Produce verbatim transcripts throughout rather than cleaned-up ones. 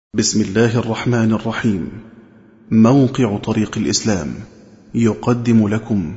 بسم الله الرحمن الرحيم. موقع طريق الإسلام يقدم لكم.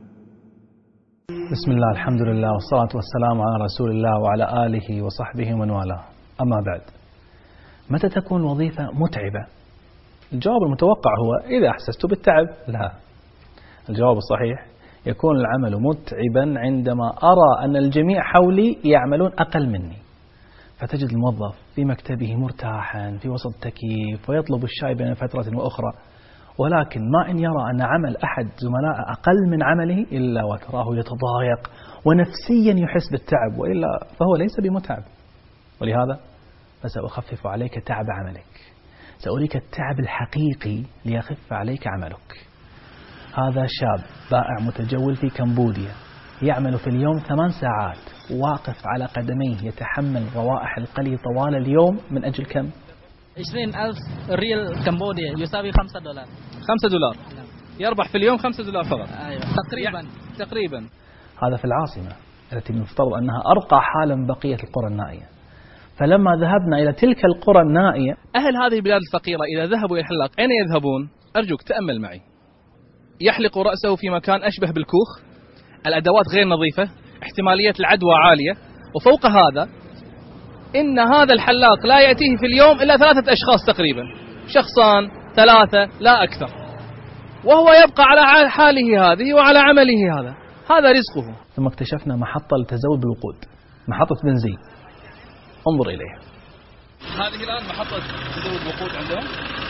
بسم الله، الحمد لله، والصلاة والسلام على رسول الله وعلى آله وصحبه ومن والاه. أما بعد، متى تكون الوظيفة متعبة؟ الجواب المتوقع هو إذا أحسست بالتعب. لا، الجواب الصحيح يكون العمل متعبا عندما أرى أن الجميع حولي يعملون أقل مني، فتجد الموظف في مكتبه مرتاحا في وسط تكييف ويطلب الشاي بين فترة وأخرى، ولكن ما إن يرى أن عمل أحد زملائه أقل من عمله إلا وتراه يتضايق ونفسيا يحس بالتعب، وإلا فهو ليس بمتعب. ولهذا فسأخفف عليك تعب عملك، سأريك التعب الحقيقي ليخف عليك عملك. هذا شاب بائع متجول في كمبوديا يعمل في اليوم ثمان ساعات واقف على قدميه، يتحمل روائح القلي طوال اليوم من أجل كم؟ عشرين ألف ريال كمبوديا يساوي خمسة دولار. خمسة دولار يربح في اليوم خمسة دولار فقط. أيوة. تقريبا تقريبا هذا في العاصمة التي المفترض أنها أرقى حالا من بقية القرى النائية. فلما ذهبنا إلى تلك القرى النائية، أهل هذه البلاد الفقيرة إذا ذهبوا إلى الحلاق أين يذهبون؟ أرجوك تأمل معي. يحلق رأسه في مكان أشبه بالكوخ، الأدوات غير نظيفة، احتمالية العدوى عالية، وفوق هذا إن هذا الحلاق لا يأتيه في اليوم إلا ثلاثة أشخاص تقريبا، شخصان ثلاثة لا أكثر، وهو يبقى على حاله هذه وعلى عمله هذا، هذا رزقه. ثم اكتشفنا محطة لتزود بالوقود، محطة بنزين، انظر إليها. هذه الآن محطة تزود وقود عندهم.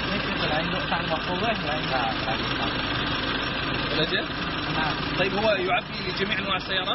طيب هو يعبي لجميع أنواع السيارات؟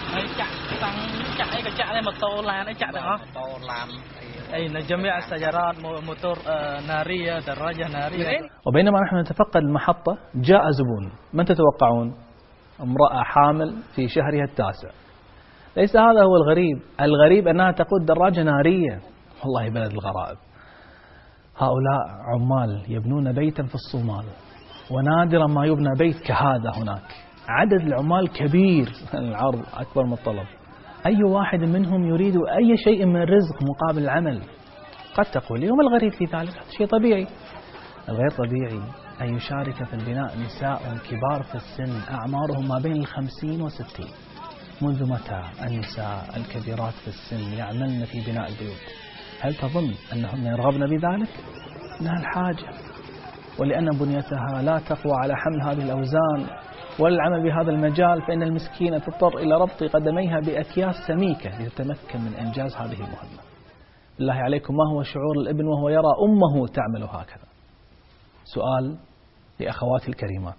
أي لجميع السيارات، موتور نارية، دراجة نارية. وبينما نحن نتفقد المحطة جاء زبون، من تتوقعون؟ امرأة حامل في شهرها التاسع. ليس هذا هو الغريب، الغريب أنها تقود دراجة نارية. والله بلد الغرائب. هؤلاء عمال يبنون بيتا في الصومال، ونادرا ما يبنى بيت كهذا هناك. عدد العمال كبير، العرض أكبر من الطلب. أي واحد منهم يريد أي شيء من الرزق مقابل العمل. قد تقول لي وما الغريب في ذلك؟ هذا شيء طبيعي. الغير طبيعي أن يشارك في البناء نساء كبار في السن أعمارهم ما بين الخمسين والستين. منذ متى النساء الكبيرات في السن يعملن في بناء البيوت؟ هل تظن أنهن يرغبن بذلك؟ إنها الحاجة، ولأن بنيتها لا تقوى على حمل هذه الأوزان والعمل بهذا المجال، فإن المسكينة تضطر إلى ربط قدميها بأكياس سميكة لتتمكن من إنجاز هذه المهمة. بالله عليكم، ما هو شعور الابن وهو يرى أمه تعمل هكذا؟ سؤال لأخواتي الكريمات،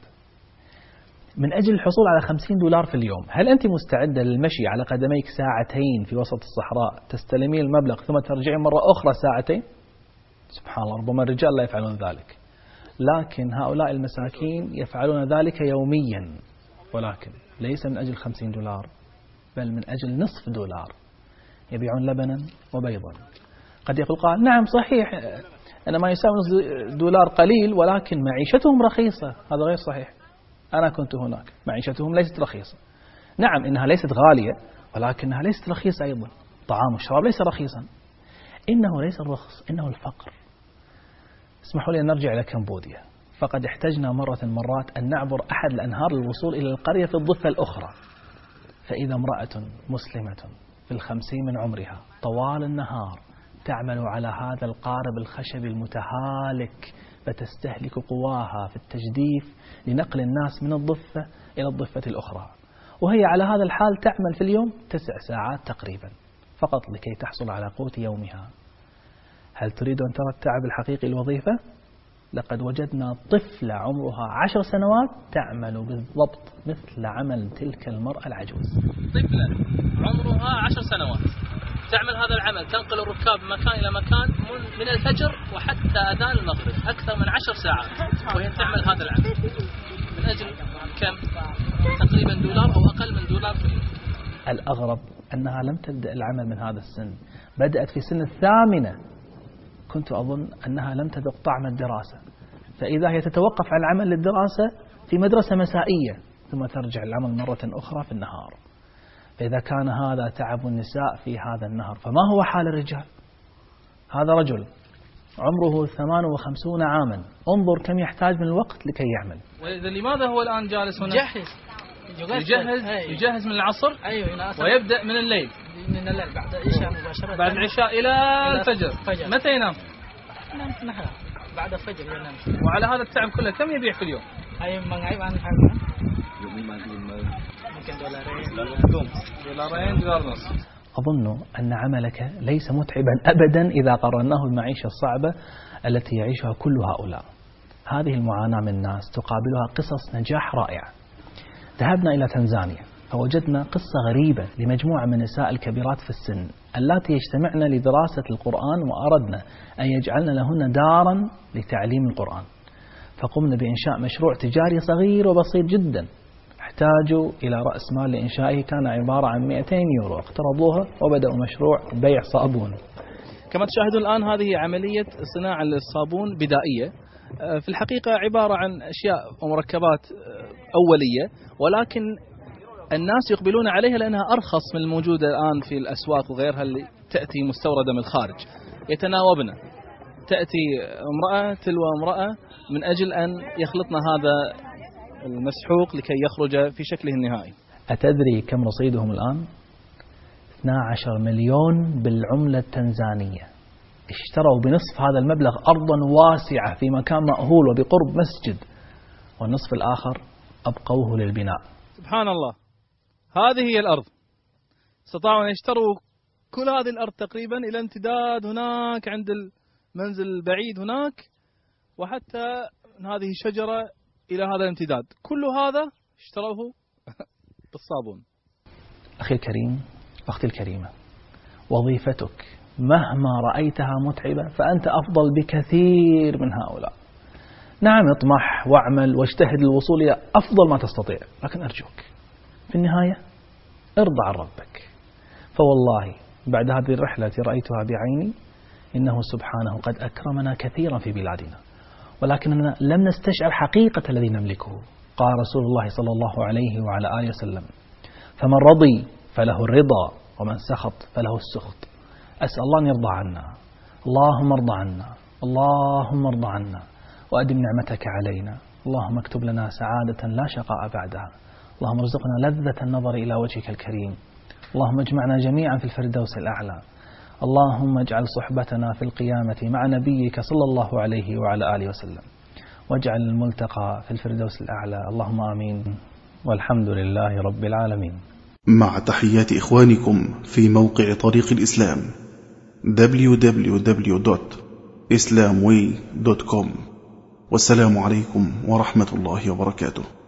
من أجل الحصول على خمسين دولار في اليوم، هل أنت مستعدة للمشي على قدميك ساعتين في وسط الصحراء، تستلمين المبلغ ثم ترجعين مرة أخرى ساعتين؟ سبحان الله، ربما الرجال لا يفعلون ذلك، لكن هؤلاء المساكين يفعلون ذلك يوميا، ولكن ليس من أجل خمسين دولار، بل من أجل نصف دولار. يبيعون لبنا وبيضا. قد يقول قال نعم صحيح أنا ما يساوي نصف دولار قليل، ولكن معيشتهم رخيصة. هذا غير صحيح. أنا كنت هناك، معيشتهم ليست رخيصة. نعم إنها ليست غالية، ولكنها ليست رخيصة أيضا. طعام والشراب ليس رخيصا. إنه ليس الرخص، إنه الفقر. اسمحوا لي أن نرجع إلى كمبوديا، فقد احتجنا مرة مرات أن نعبر أحد الأنهار للوصول إلى القرية في الضفة الأخرى، فإذا امرأة مسلمة في الخمسين من عمرها طوال النهار تعمل على هذا القارب الخشبي المتهالك، فتستهلك قواها في التجديف لنقل الناس من الضفة إلى الضفة الأخرى، وهي على هذا الحال تعمل في اليوم تسع ساعات تقريبا فقط لكي تحصل على قوت يومها. هل تريد أن ترى التعب الحقيقي الوظيفة؟ لقد وجدنا طفلة عمرها عشر سنوات تعمل بالضبط مثل عمل تلك المرأة العجوز. طفلة عمرها عشر سنوات تعمل هذا العمل، تنقل الركاب من مكان إلى مكان من الفجر وحتى أذان المغرب، أكثر من عشر ساعات وهي تعمل هذا العمل من أجل كم؟ تقريبا دولار أو أقل من دولار في اليوم. الأغرب أنها لم تبدأ العمل من هذا السن، بدأت في سن الثامنة. كنت أظن أنها لم تذق طعم الدراسة، فإذا هي تتوقف عن العمل للدراسة في مدرسة مسائية ثم ترجع العمل مرة أخرى في النهار. فإذا كان هذا تعب النساء في هذا النهر، فما هو حال الرجال؟ هذا رجل عمره ثمان وخمسين عاما، انظر كم يحتاج من الوقت لكي يعمل. لماذا هو الآن جالس هنا؟ يجهز يجهز يجهز من العصر أيوة ويبدأ من الليل من الليل بعد العشاء مباشرة، بعد العشاء إلى الفجر. فجر. متى ينام؟ ينام نهار بعد الفجر ينام. وعلى هذا التعب كله كم يبيع في اليوم؟ أي منعيب عن حاجة ممكن دولارين دولارين دولار ونص. أظن أن عملك ليس متعبا أبدا إذا قارناه بالمعيشة الصعبة التي يعيشها كل هؤلاء. هذه المعاناة من الناس تقابلها قصص نجاح رائعة. ذهبنا إلى تنزانيا فوجدنا قصة غريبة لمجموعة من النساء الكبيرات في السن اللاتي يجتمعن لدراسة القرآن، وأردنا أن يجعلن لهن دارا لتعليم القرآن. فقمنا بإنشاء مشروع تجاري صغير وبسيط جدا، احتاجوا إلى رأس مال لإنشائه كان عبارة عن مئتين يورو، اقترضوها وبدأوا مشروع بيع صابون. كما تشاهدون الآن هذه عملية صناعة الصابون بدائية، في الحقيقة عبارة عن أشياء ومركبات أولية، ولكن الناس يقبلون عليها لأنها أرخص من الموجودة الآن في الأسواق وغيرها اللي تأتي مستوردة من الخارج. يتناوبنا، تأتي امرأة تلو امرأة من أجل أن يخلطنا هذا المسحوق لكي يخرج في شكله النهائي. أتدري كم رصيدهم الآن؟ اثني عشر مليون بالعملة التنزانية. اشتروا بنصف هذا المبلغ أرضا واسعة في مكان مأهول وبقرب مسجد، والنصف الآخر أبقوه للبناء. سبحان الله، هذه هي الأرض. استطاعوا أن يشتروا كل هذه الأرض تقريبا إلى امتداد هناك عند المنزل البعيد هناك، وحتى هذه الشجرة إلى هذا الامتداد، كل هذا اشتروه بالصابون. أخي الكريم، أختي الكريمة، وظيفتك مهما رأيتها متعبة فأنت أفضل بكثير من هؤلاء. نعم اطمح واعمل واجتهد للوصول إلى أفضل ما تستطيع، لكن أرجوك في النهاية ارضى عن ربك، فوالله بعد هذه الرحلة التي رأيتها بعيني إنه سبحانه قد أكرمنا كثيرا في بلادنا، ولكننا لم نستشعر حقيقة الذي نملكه. قال رسول الله صلى الله عليه وعلى آله وسلم: فمن رضي فله الرضا ومن سخط فله السخط. أسأل الله أن يرضى عنا. اللهم ارضى عنا، اللهم ارضى عنا، وأدم نعمتك علينا. اللهم اكتب لنا سعادة لا شقاء بعدها. اللهم ارزقنا لذة النظر إلى وجهك الكريم. اللهم اجمعنا جميعا في الفردوس الأعلى. اللهم اجعل صحبتنا في القيامة مع نبيك صلى الله عليه وعلى آله وسلم، واجعل الملتقى في الفردوس الأعلى. اللهم آمين، والحمد لله رب العالمين. مع تحيات إخوانكم في موقع طريق الإسلام دبليو دبليو دبليو دوت إسلام واي دوت كوم، والسلام عليكم ورحمة الله وبركاته.